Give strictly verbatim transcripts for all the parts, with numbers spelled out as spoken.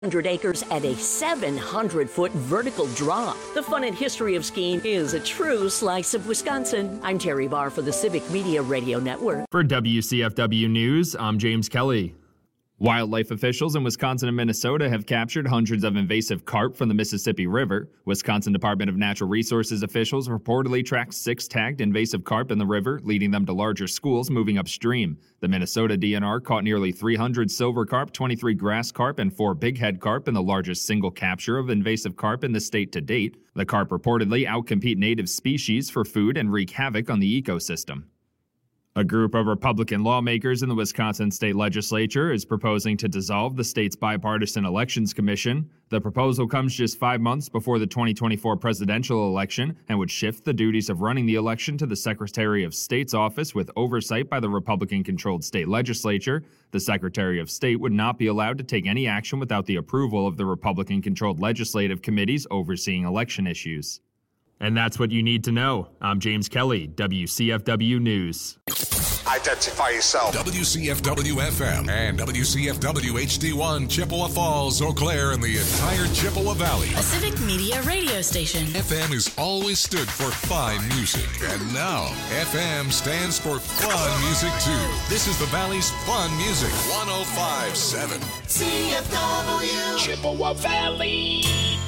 one hundred acres at a seven hundred foot vertical drop. The fun and history of skiing is a true slice of Wisconsin. I'm Terry Barr for the Civic Media Radio Network. For W C F W News, I'm James Kelly. Wildlife officials in Wisconsin and Minnesota have captured hundreds of invasive carp from the Mississippi River. Wisconsin Department of Natural Resources officials reportedly tracked six tagged invasive carp in the river, leading them to larger schools moving upstream. The Minnesota D N R caught nearly three hundred silver carp, twenty-three grass carp, and four bighead carp in the largest single capture of invasive carp in the state to date. The carp reportedly outcompete native species for food and wreak havoc on the ecosystem. A group of Republican lawmakers in the Wisconsin state legislature is proposing to dissolve the state's bipartisan elections commission. The proposal comes just five months before the twenty twenty-four presidential election and would shift the duties of running the election to the Secretary of State's office with oversight by the Republican-controlled state legislature. The Secretary of State would not be allowed to take any action without the approval of the Republican-controlled legislative committees overseeing election issues. And that's what you need to know. I'm James Kelly, W C F W News. Identify yourself. W C F W F M and W C F W H D one, Chippewa Falls, Eau Claire, and the entire Chippewa Valley. A Civic Media radio station. F M has always stood for fine music. And now, F M stands for fun music, too. This is the Valley's fun music. one oh five point seven. C F W. Chippewa Valley.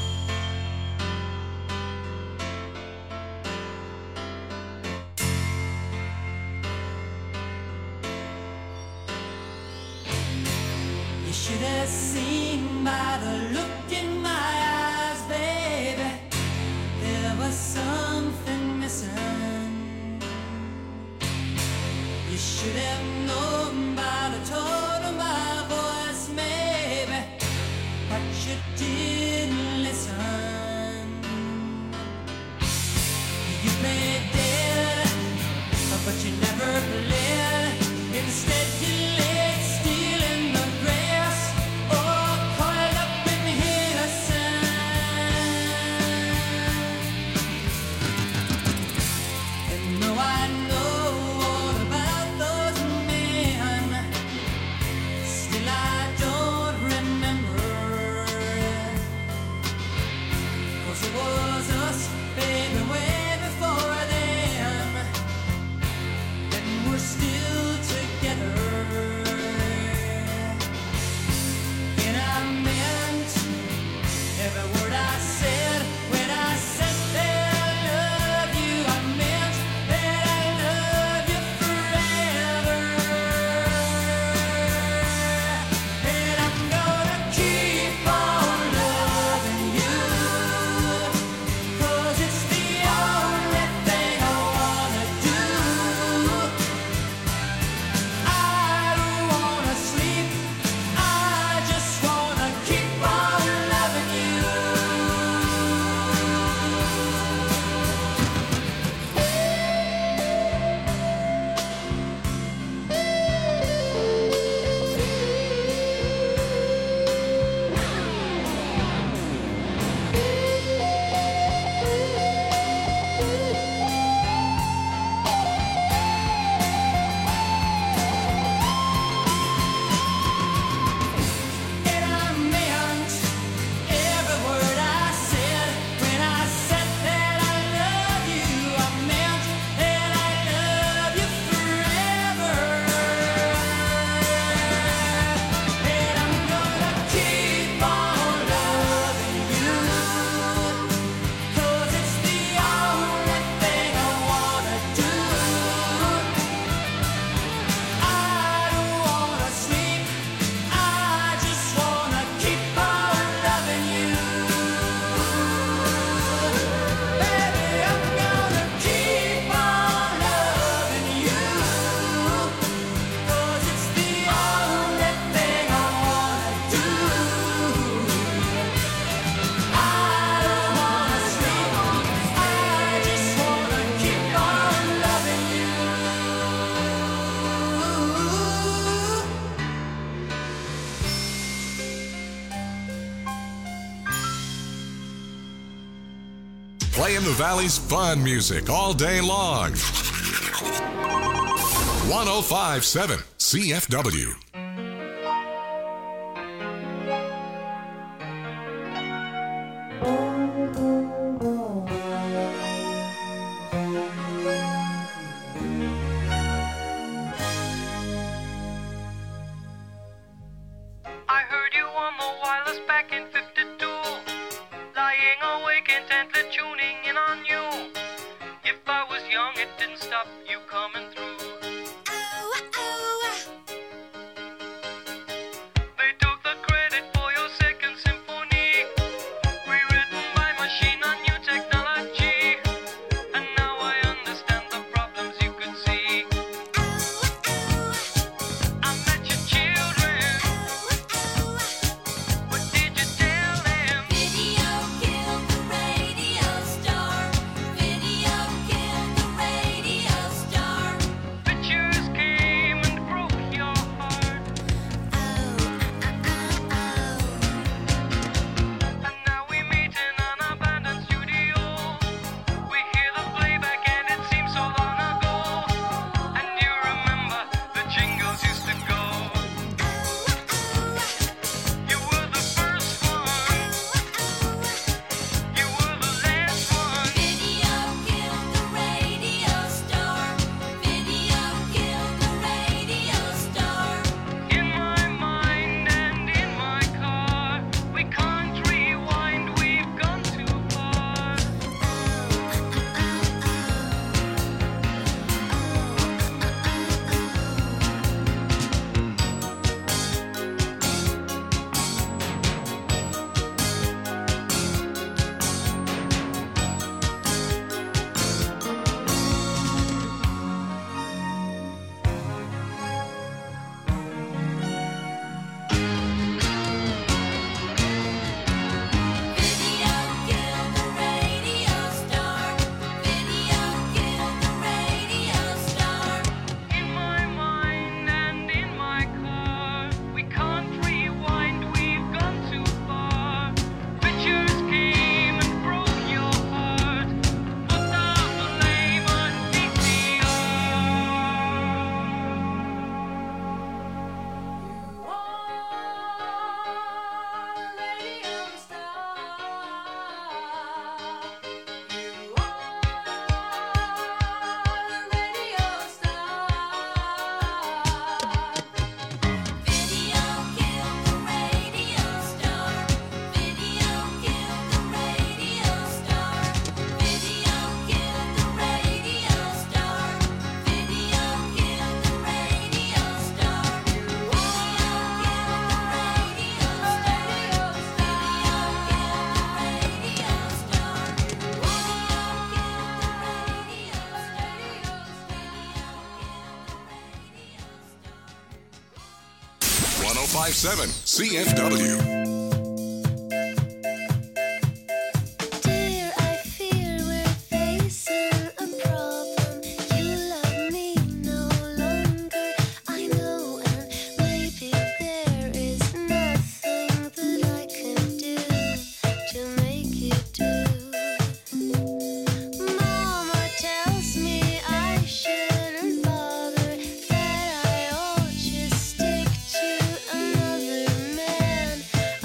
Should have seen by the look in my eyes, baby, there was something missing. You should have known by the tone of my voice, maybe, but you didn't listen. You played dead, but you never played. Instead you laid still in the grass, oh, coiled up in innocence. And though I know all about those men, still I don't remember. 'Cause it was us, baby, way before them, and we're still together. And I meant every word I said when I said that I love you. I meant that I love you forever. And I'm gonna keep on loving you, 'cause it's the only thing I wanna do. I don't wanna sleep, I just wanna keep on loving you. And I meant every word I said when I said that I love you. I meant that I love you forever. And I'm gonna keep on loving you, 'cause it's the only thing I wanna do. I don't wanna sleep, I just wanna keep on loving you. Baby, I'm gonna keep on loving you, 'cause it's the only thing I wanna do. I don't wanna sleep, I just wanna keep on loving you. Playing the Valley's fun music all day long. one oh five point seven C F W. gently tuning in on you. If I was young, it didn't stop you coming through. They took the credit for your second symphony, rewritten by machine on new technology. And now I understand the problems you could see. I met your children. What did you tell them? Video killed the radio star. Video killed the radio star. Pictures came and broke your heart. And now we meet in an abandoned studio. We hear the playback and it seems so long ago. And you remember the jingles used to go. You were the first one. You were the last one. Video killed the radio star. Video killed the radio star. In my mind and in my car, we can't rewind, we've gone too far. Video killed the radio star. Video killed the radio star. In my mind and in my car, we can't rewind, we've gone too far. Pictures came and broke your heart. Put down the blame on D C R. Radio star. You are radio star. Video killed the radio star. Video killed the radio star. Video killed the radio star. Video killed the radio star. Video killed the radio star. Video killed the radio star. Video killed the radio star. one oh five point seven C F W. Dear, I fear we're facing a problem. You love me no longer. I know, and maybe there is nothing that I can do to make you do. Mama tells me I shouldn't bother, that I ought just stick to another man.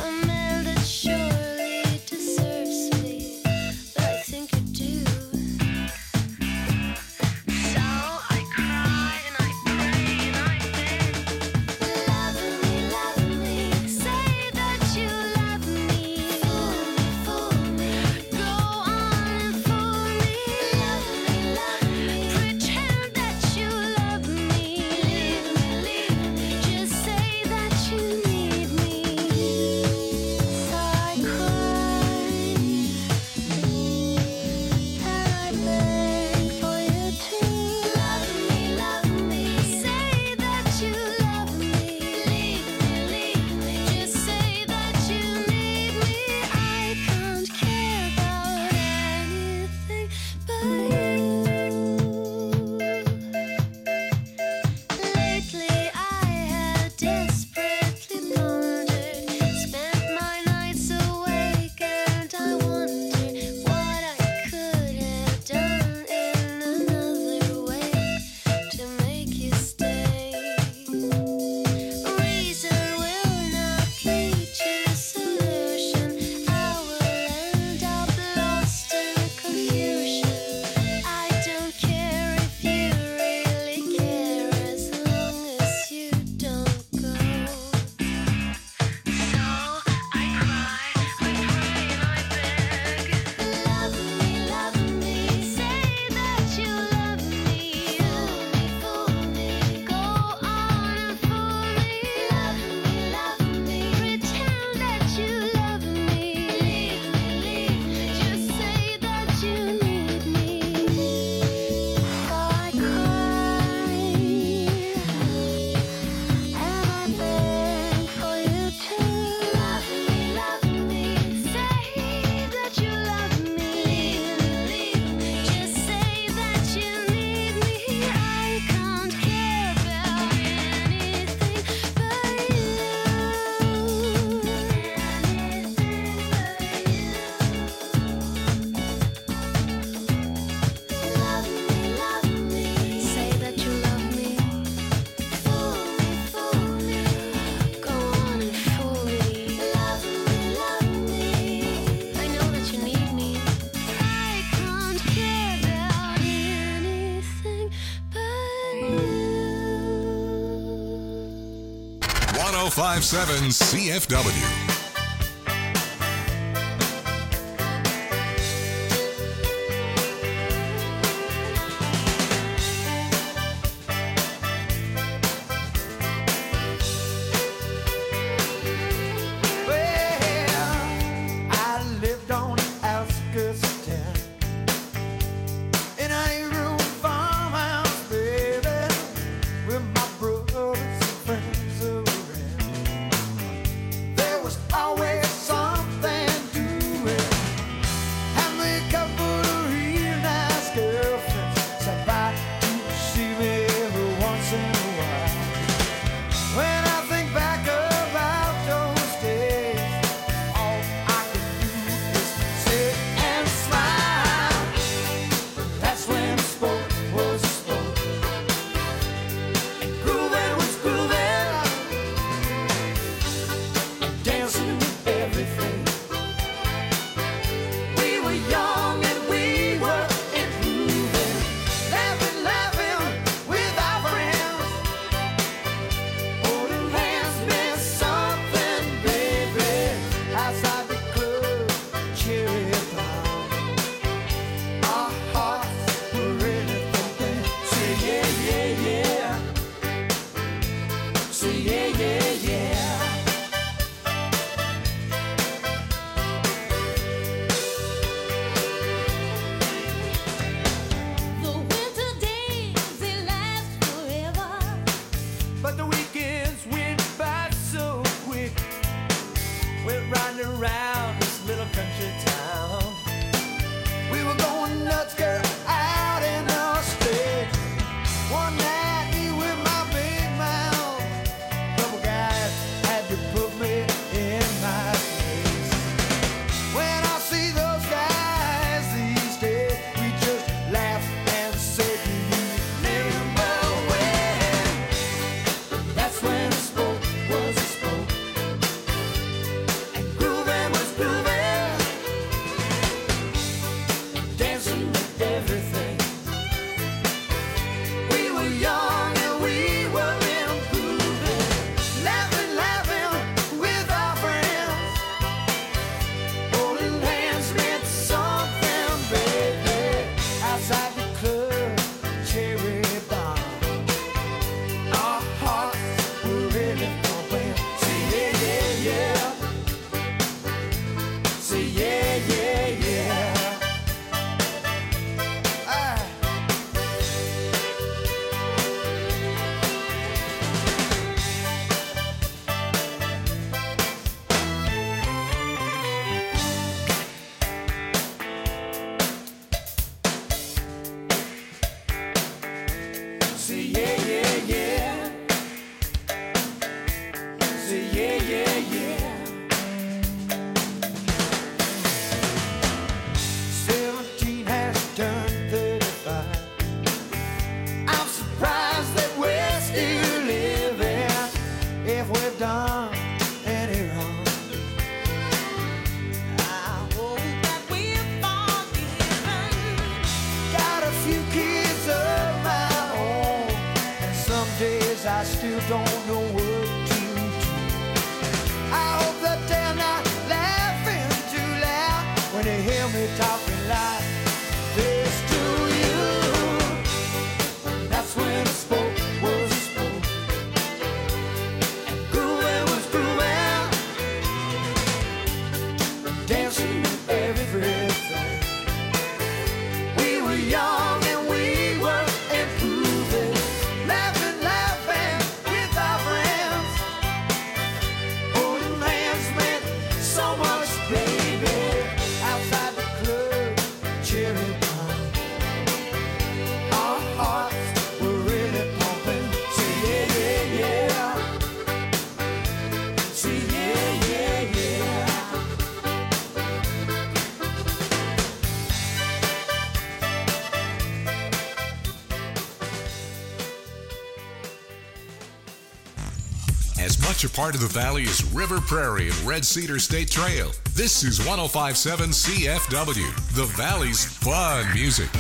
five point seven C F W. As much a part of the valley as River Prairie and Red Cedar State Trail, this is one oh five point seven C F W, the Valley's fun music.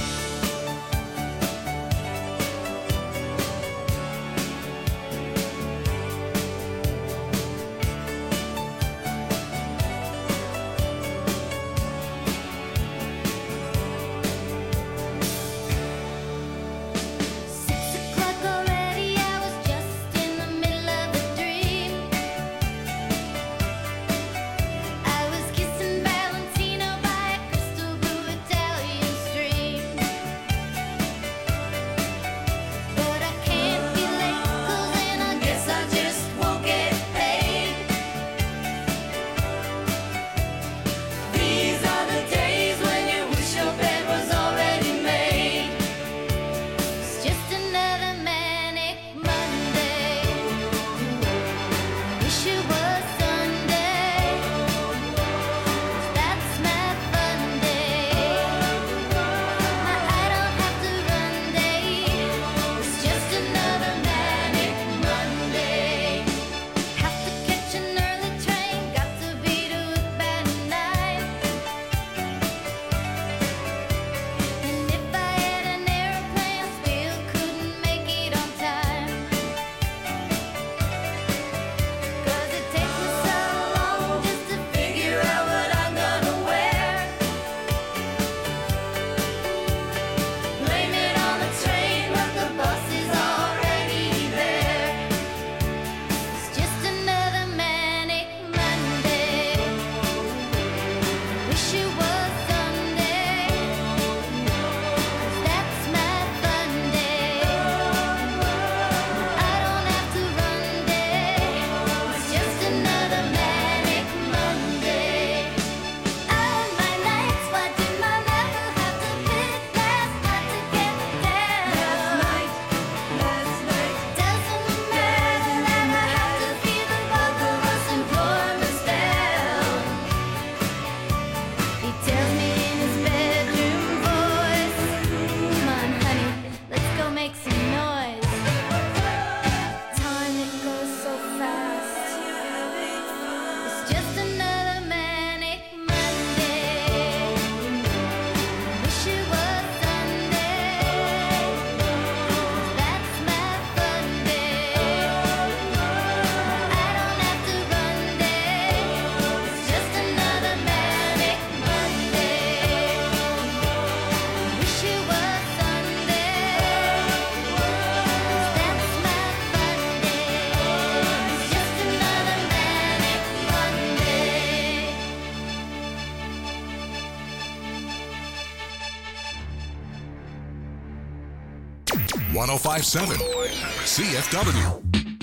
one oh five point seven C F W.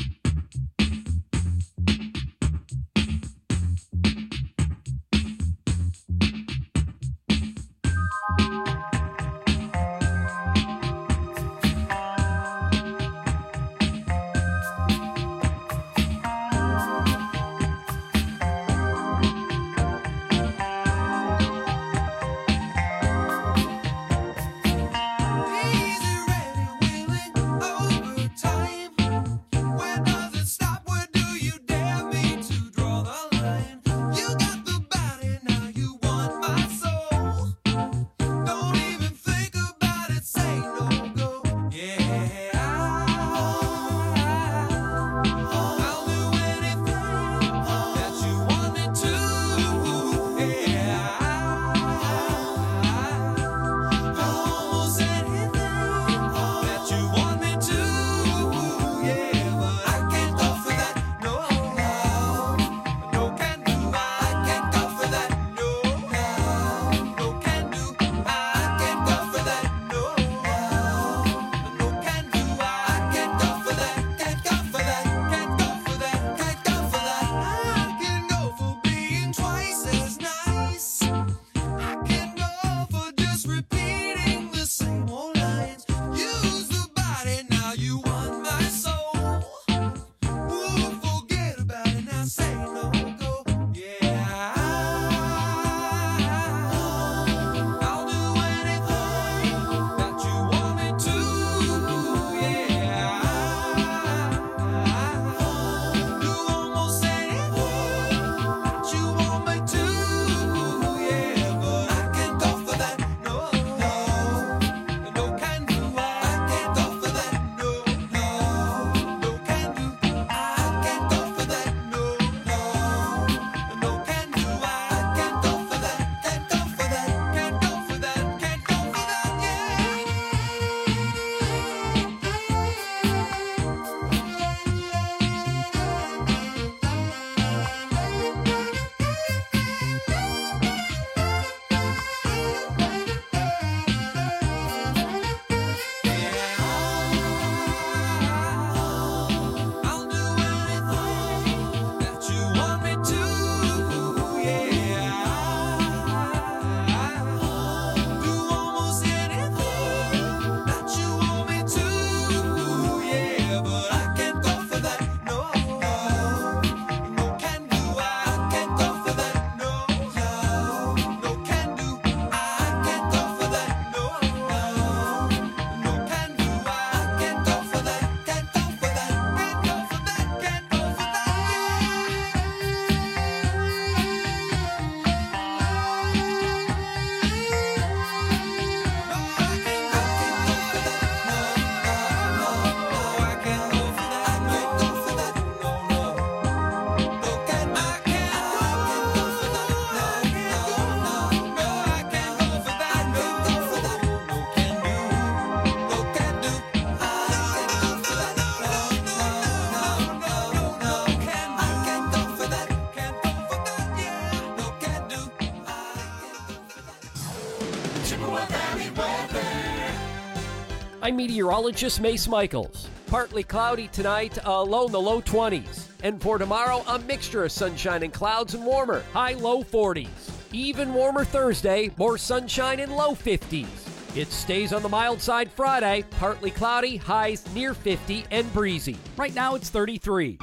I'm meteorologist Mace Michaels. Partly cloudy tonight, uh, low in the low twenties. And for tomorrow, a mixture of sunshine and clouds and warmer, high low forties. Even warmer Thursday, more sunshine and low fifties. It stays on the mild side Friday, partly cloudy, highs near fifty and breezy. Right now it's thirty-three.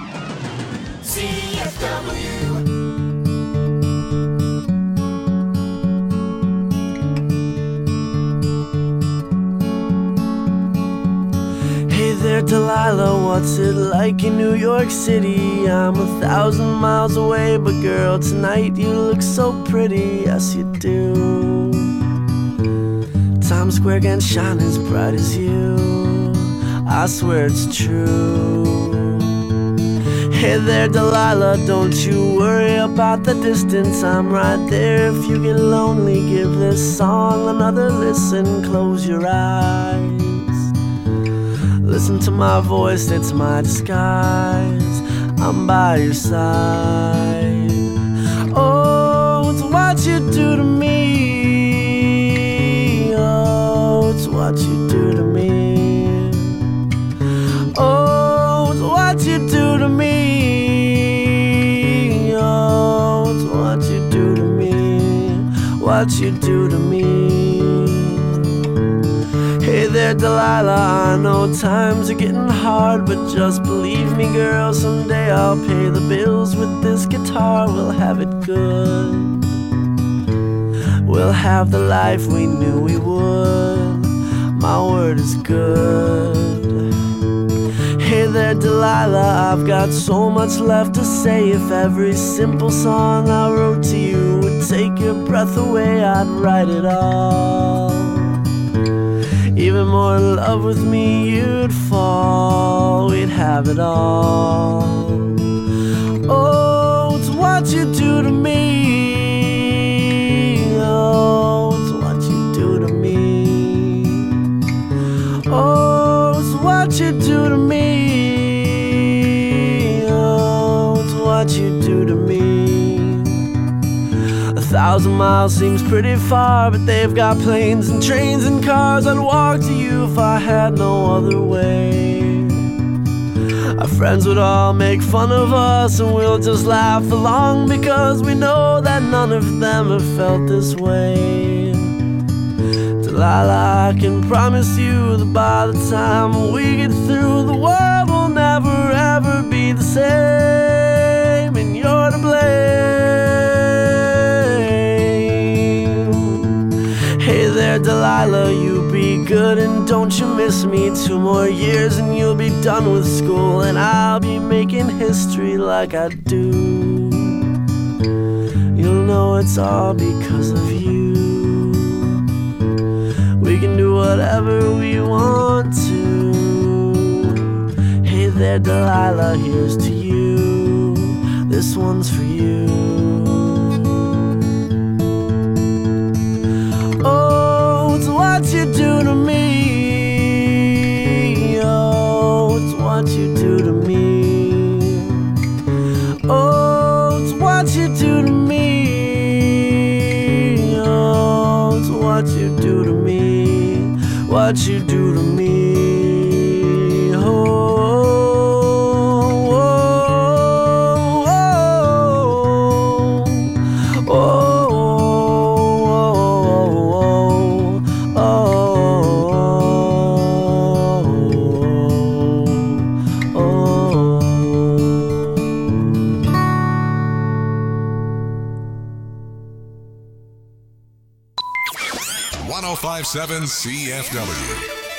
C F W. Hey there, Delilah, what's it like in New York City? I'm a thousand miles away, but girl, tonight you look so pretty, yes you do. Times Square can shine as bright as you, I swear it's true. Hey there, Delilah, don't you worry about the distance, I'm right there. If you get lonely, give this song another listen, close your eyes. Listen to my voice, it's my disguise, I'm by your side. Oh, it's what you do to me. Oh, it's what you do to me. what you do to me. Hey there, Delilah, I know times are getting hard, but just believe me, girl, someday I'll pay the bills with this guitar. We'll have it good. We'll have the life we knew we would. My word is good. Hey there, Delilah, I've got so much left to say. If every simple song I wrote to you would take your breath away, I'd write it all. Even more in love with me, you'd fall. We'd have it all. Oh, it's what you do to me. Oh, it's what you do to me. Oh, it's what you do to me. Oh, it's what you do to me. A thousand miles seems pretty far, but they've got planes and trains and cars. I'd walk to you if I had no other way. Our friends would all make fun of us, and we'll just laugh along, because we know that none of them have felt this way. Delilah, I can promise you that by the time we get through, the world will never ever be the same, and you're to blame. Hey there, Delilah, you be good and don't you miss me. Two more years and you'll be done with school, and I'll be making history like I do. You'll know it's all because of you. We can do whatever we want to. Hey there, Delilah, here's to you. This one's for you. Oh, it's what you do to me. Oh, it's what you do to me. Oh, it's what you do to me. Oh, it's what you do to me. What you do to me. Oh, oh, oh, oh, oh, oh, oh, oh. one oh five point seven C F W.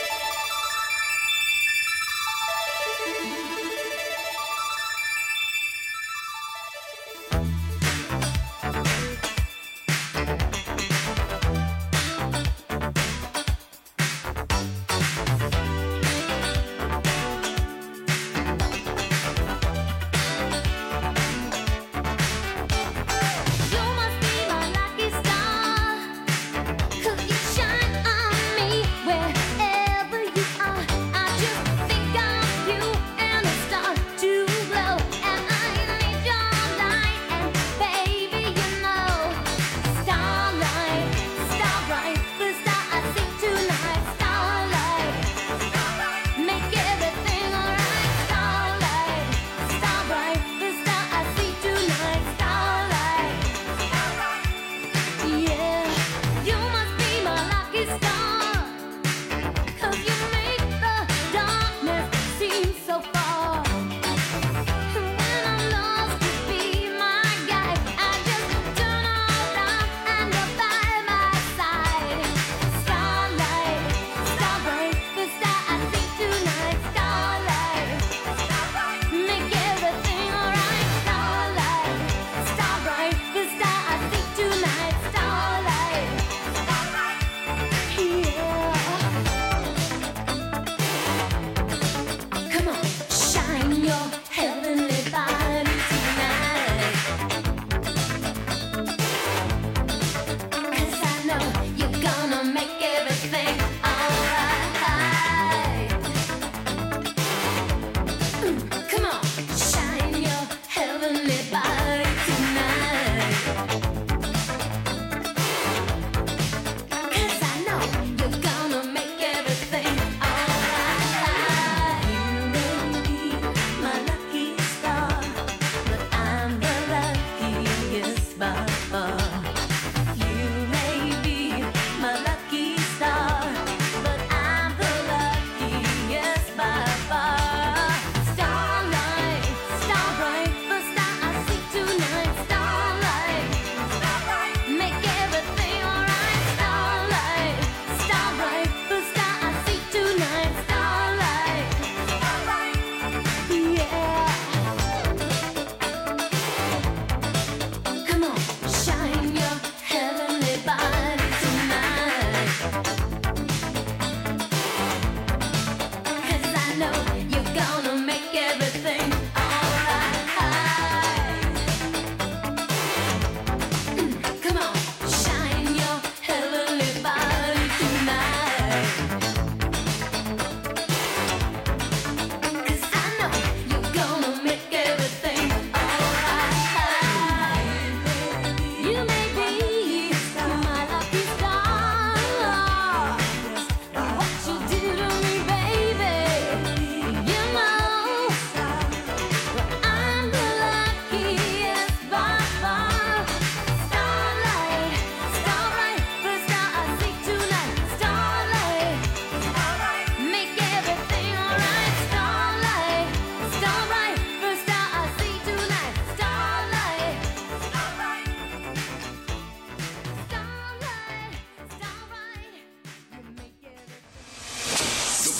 You must be my lucky star. Could you shine on me wherever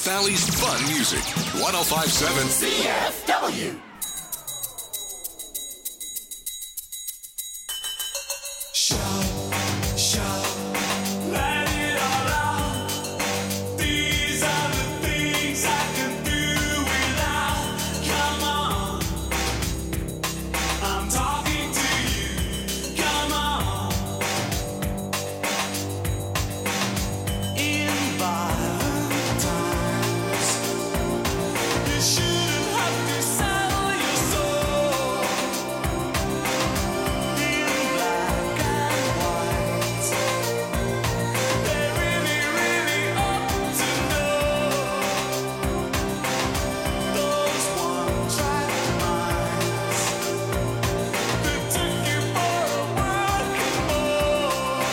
Valley's fun music. one oh five point seven C F W. Shout, shout, let it all out. These are the things I can do without. Come on, I'm talking to you. Come on. In violent times, you shouldn't have to sell your soul. In black and white, they really, really ought to know. Those one-track minds that took you for a working boy.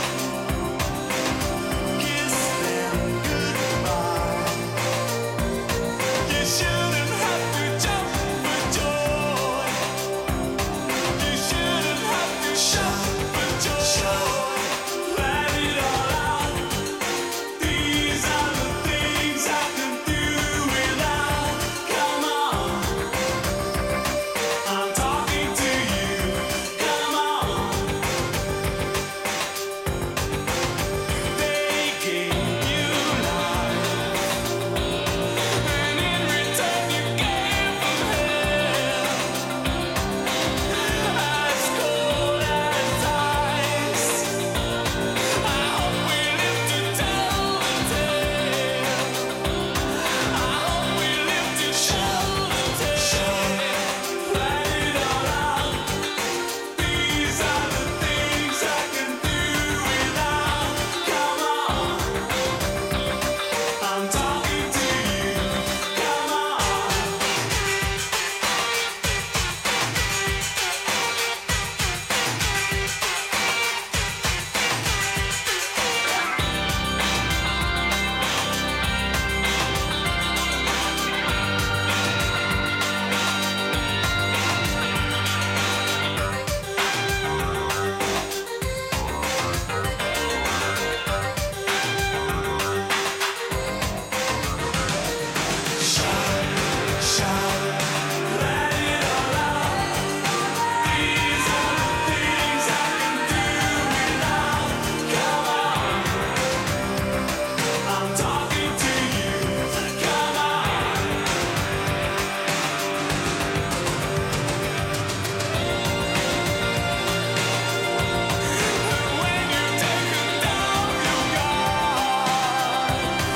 Kiss them goodbye. You shouldn't have to jump for joy. You shouldn't have to shout for joy. Let it all out. These are the things I can do without. Come on, I'm talking to you. Come on. They gave you life, and in return you gave them hell. As cold as ice. I hope we live to tell the tale. I hope we live to show the tale. Let it all out. These are the things I can do without. Come on, I'm talking to you. Come on. Shout, shout, let it all out. These are the things I can do without. Come on, I'm talking to you. Come on. When you're taking down your guard,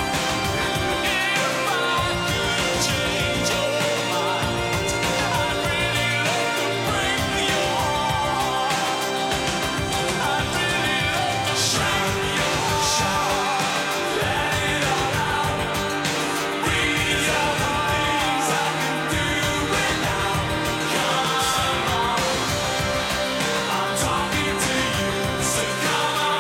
if I could change your mind, I'd really love to break your heart. I'd really love to shout your shout. Let it all out. These are the things I can do without. Come on, I'm talking to you, so come on.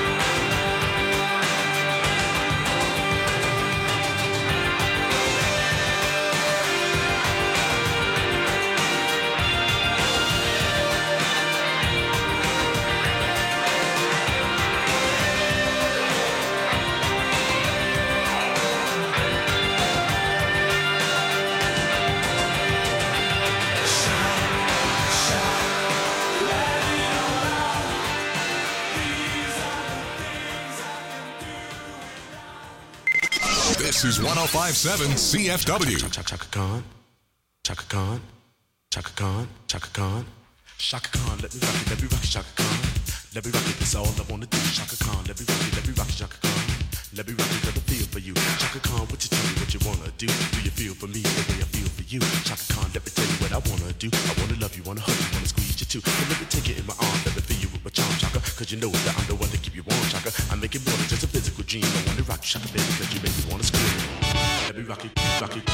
This is one oh five point seven C F W. Chaka Khan, Chaka Khan, Chaka Khan, Chaka Khan, Chaka Khan, let me rock it, let me rock it, Chaka Khan, let me rock it, that's all I wanna do, Chaka Khan, let me rock it, let me rock it, Chaka Khan, let me rock it, let me feel for you, Chaka Khan, what you tell me what you wanna do, do you feel for me the way I feel for you, Chaka Khan, let me tell you what I wanna do, I wanna love you, wanna hug you, wanna squeeze you too, and let me take it in my arms, let me feel you with my charm, Chaka, cause you know that I'm the one to keep you warm, Chaka, I make it more than just a physical dream, I wanna rock you, Chaka, baby, cause you make me wanna scream, let me rock it, rock it.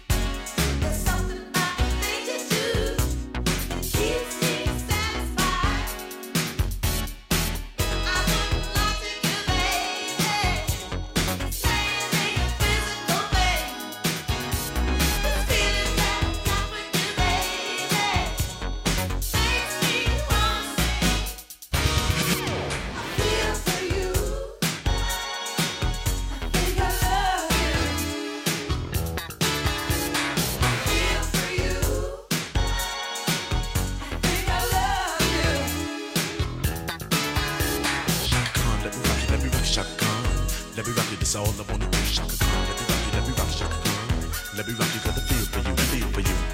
There's something about the things you do that keeps me satisfied. That's all I wanna do. Shaka Khan, let me rock you, let me rock you, Shaka Khan. Let me rock you, got the feel for you, feel for you.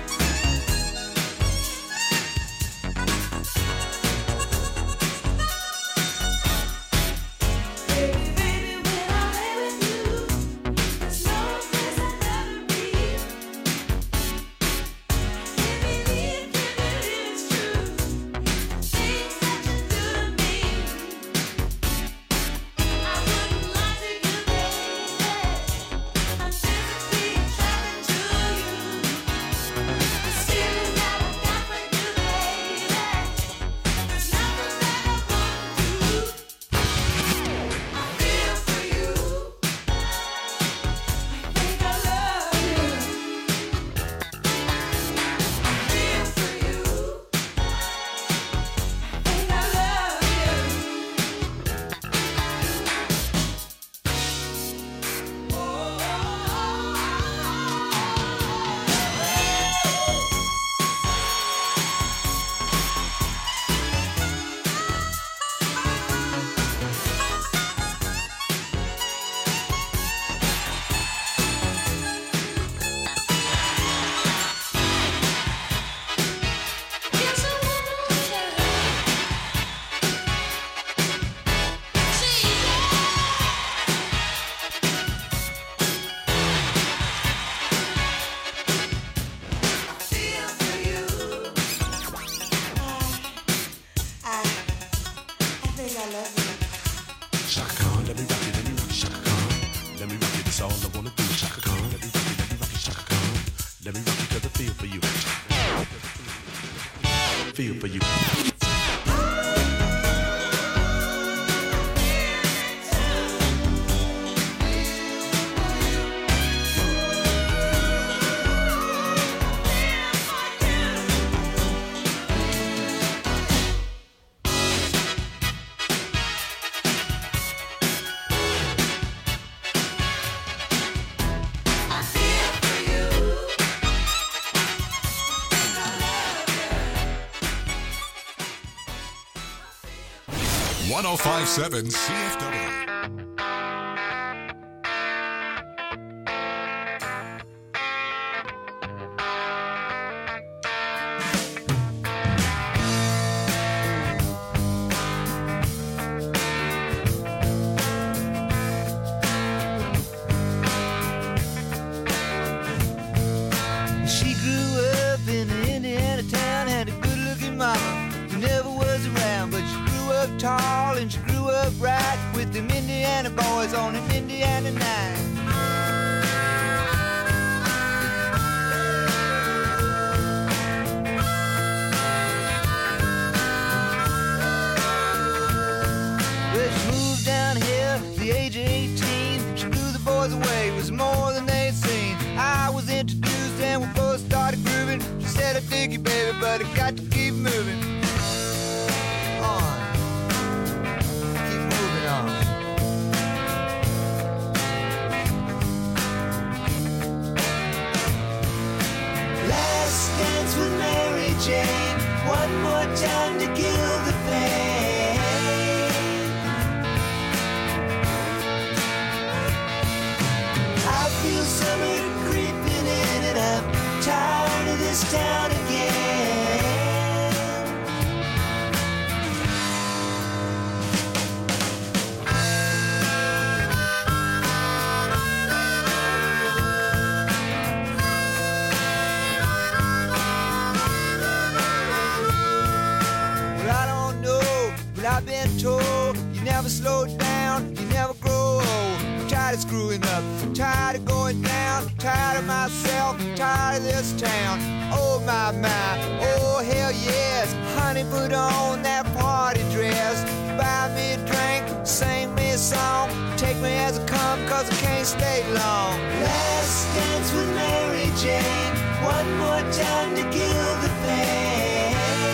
one oh five point seven C F W. She grew up in an Indiana town, had a good-looking mama who never was around, but she grew up tall and she grew up right with them Indiana boys on an Indiana night. Well, she moved down here at the age of eighteen. She blew the boys away, it was more than they'd seen. I was introduced and we both started grooving. She said, I dig you, baby, but I got to keep moving on. Keep moving on. Last dance with Mary Jane, one more time to kill the pain. I feel summer creeping in and I'm tired of this town again. Well, I don't know, but I've been told you never slow down, you never grow old. I'm tired of screwing up, I'm tired of going down, I'm tired of myself, I'm tired of this town. Oh my, my, oh hell yes. Honey, put on that party dress, buy me a drink, sing me a song, take me as I come, cause I can't stay long. Last dance with Mary Jane, one more time to kill the pain.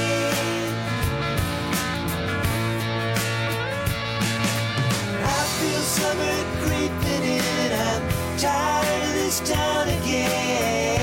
I feel summer creeping in and I'm tired of this town again.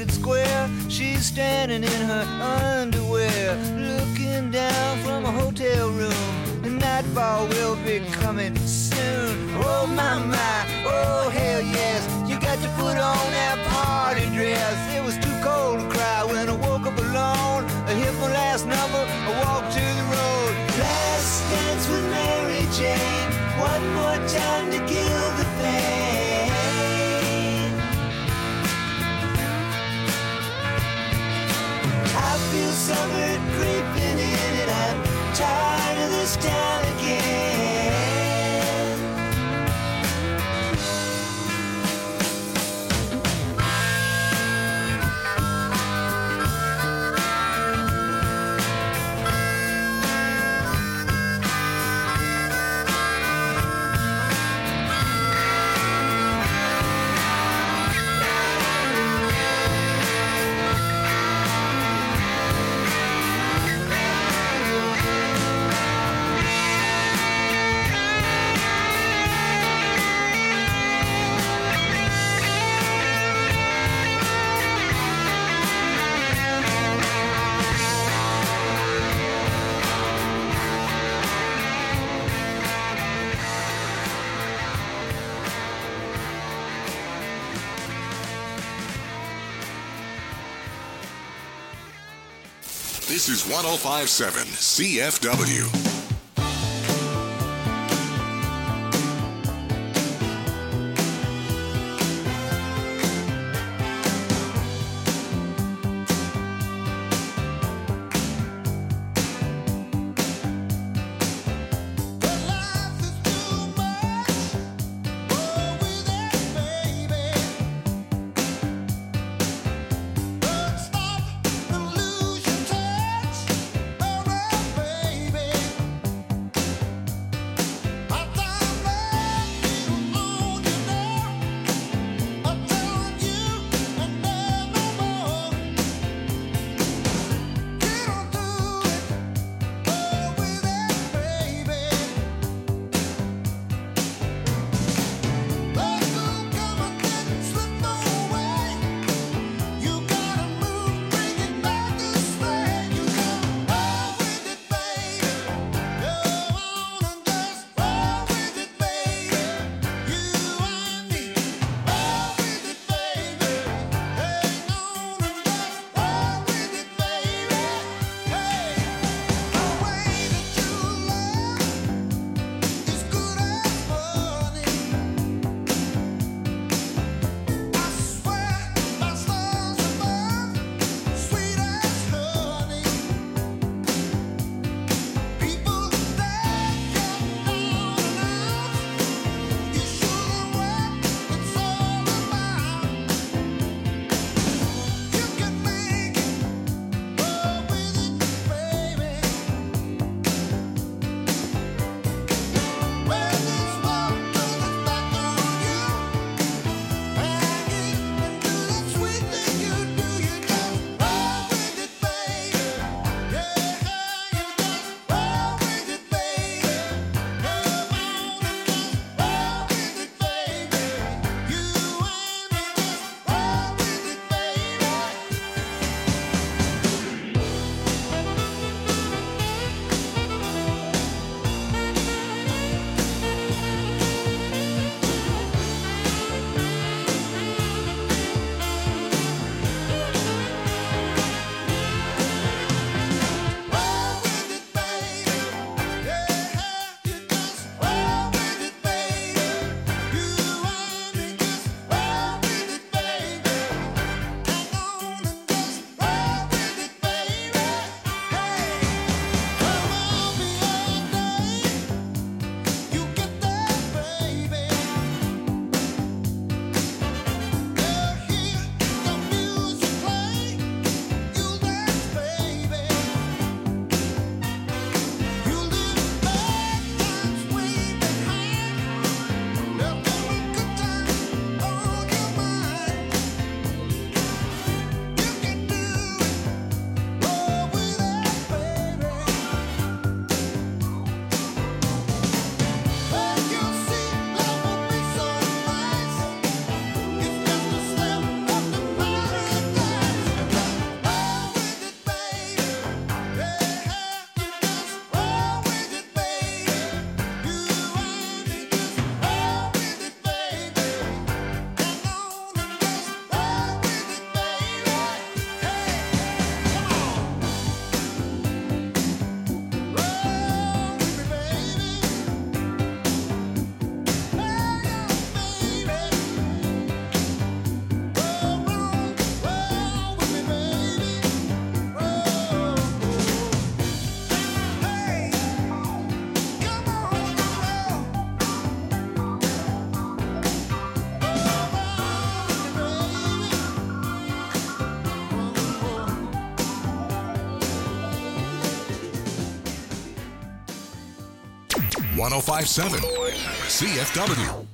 Market Square. She's standing in her underwear, looking down from a hotel room. The nightfall will be coming soon. Oh my my, oh hell yes. You got to put on that party dress. It was too cold to cry when I woke up alone. I hit my last number, I walked to the road. Last dance with Mary Jane. One more time to kill the pain. I feel summer creeping in and I'm tired of this town again. This is one oh five point seven C F W. Stop and lose your touch. Oh, no, baby. one oh five point seven C F W.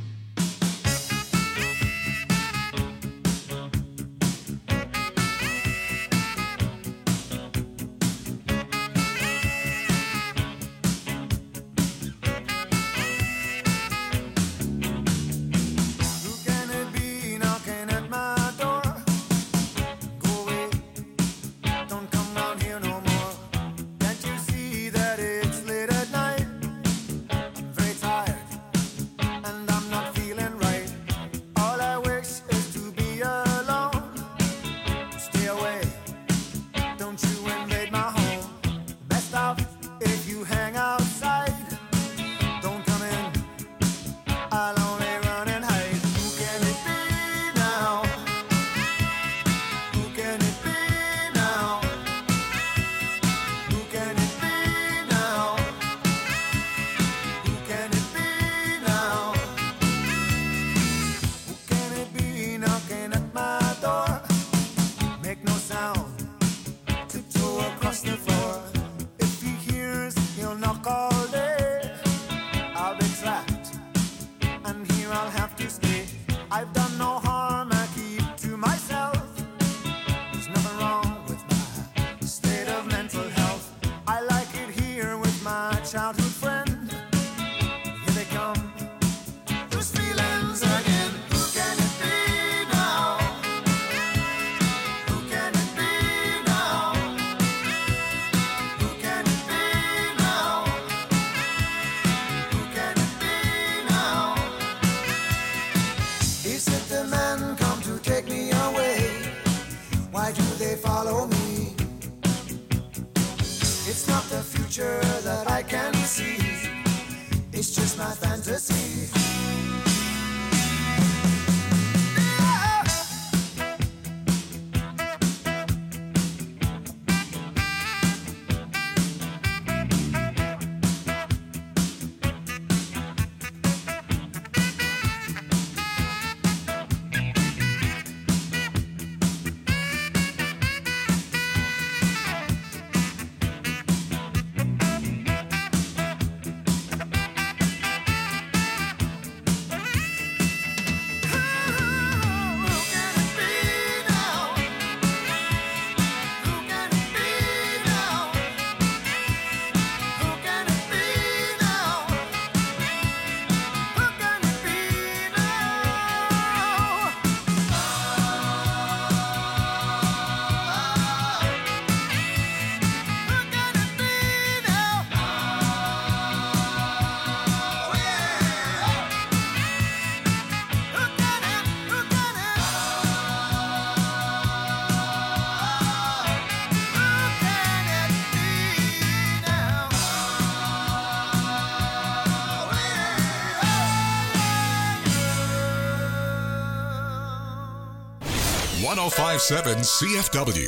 one oh five point seven C F W.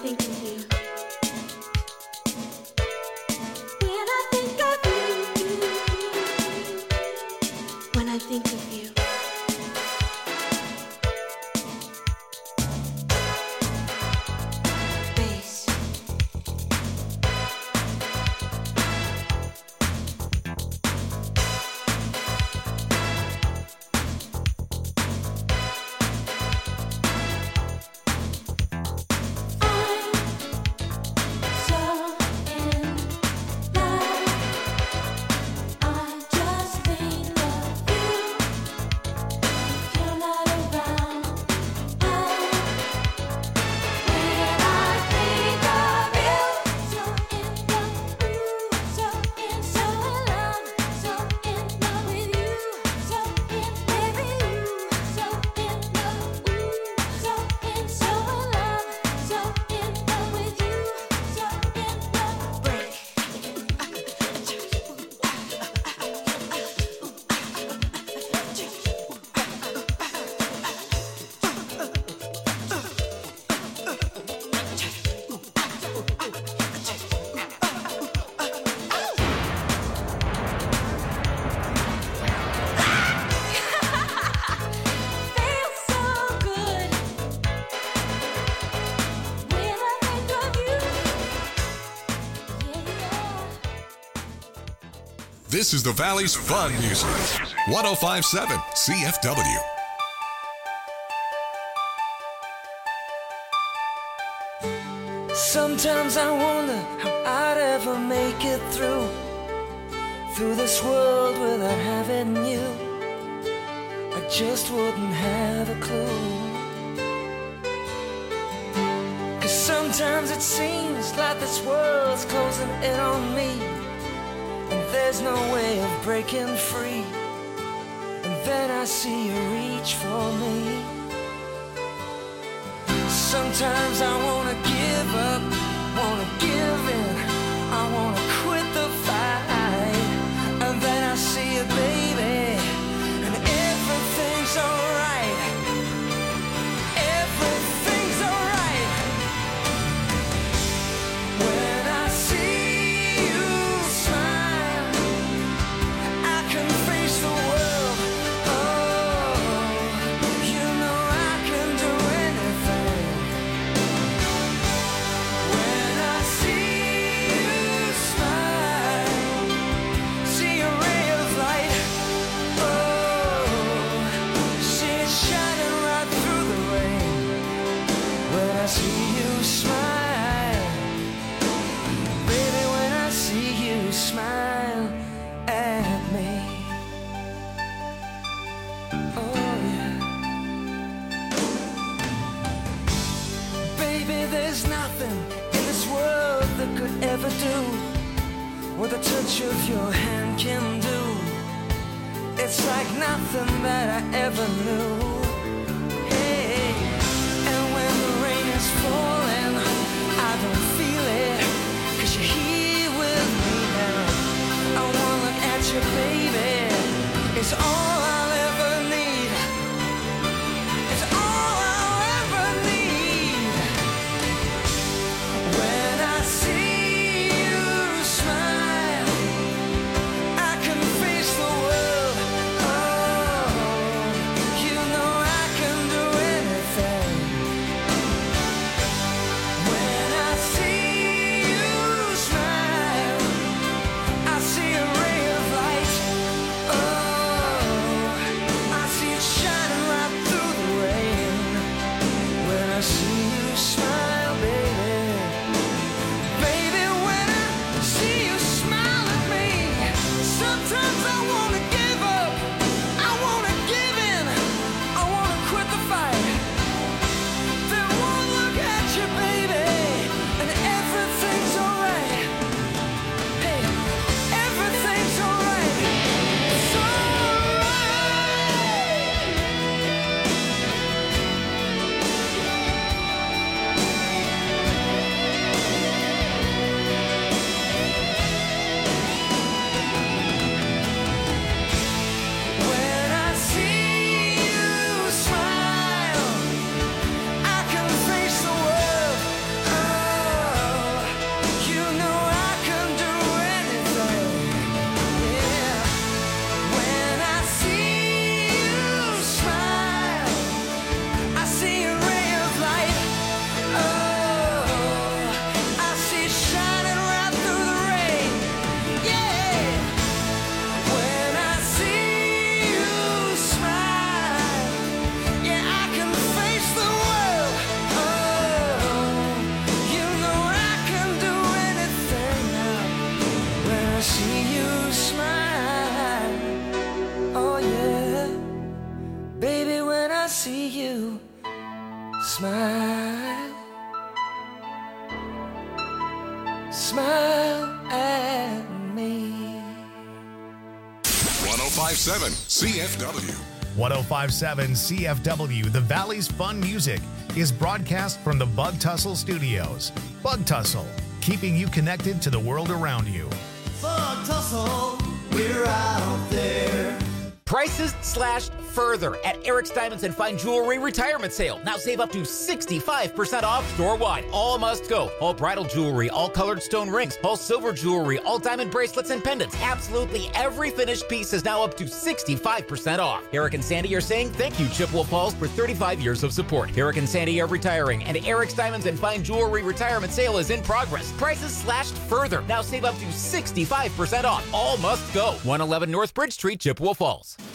think of you. When I think of you. When I think of you. Bass. This is the Valley's Fun Music. one oh five point seven C F W. Sometimes I wonder how I'd ever make it through Through this world without having you. I just wouldn't have a clue. 'Cause sometimes it seems like this world's closing in on me, and there's no way of breaking free. And then I see you reach for me. Sometimes I wanna give up, wanna give in, I wanna quit the fight. And then I see you, baby, and everything's alright. Everything's alright. When I see you smile, I can face the world. Oh, you know I can do anything. When I see you smile, see a ray of light. Oh, see it shining right through the rain. When I see you smile, baby, when I see you smile at me. Oh yeah. Baby, there's nothing in this world that could ever do what the touch of your hand can do. It's like nothing that I ever knew. Hey, and when the rain is falling, I don't feel it, 'cause you're here with me now. I wanna look at you, baby. It's all I'll ever need. It's all I'll ever need. When I see you smile, I can face the world. Oh, you know smile at me. one oh five point seven C F W. one oh five point seven C F W, the Valley's Fun Music, is broadcast from the Bug Tussle Studios. Bug Tussle, keeping you connected to the world around you. Bug Tussle, we're out there. Prices slashed further at Eric's Diamonds and Fine Jewelry Retirement Sale. Now save up to sixty-five percent off store-wide. All must go. All bridal jewelry, all colored stone rings, all silver jewelry, all diamond bracelets and pendants. Absolutely every finished piece is now up to sixty-five percent off. Eric and Sandy are saying thank you, Chippewa Falls, for thirty-five years of support. Eric and Sandy are retiring, and Eric's Diamonds and Fine Jewelry Retirement Sale is in progress. Prices slashed further. Now save up to sixty-five percent off. All must go. one eleven North Bridge Street, Chippewa Falls.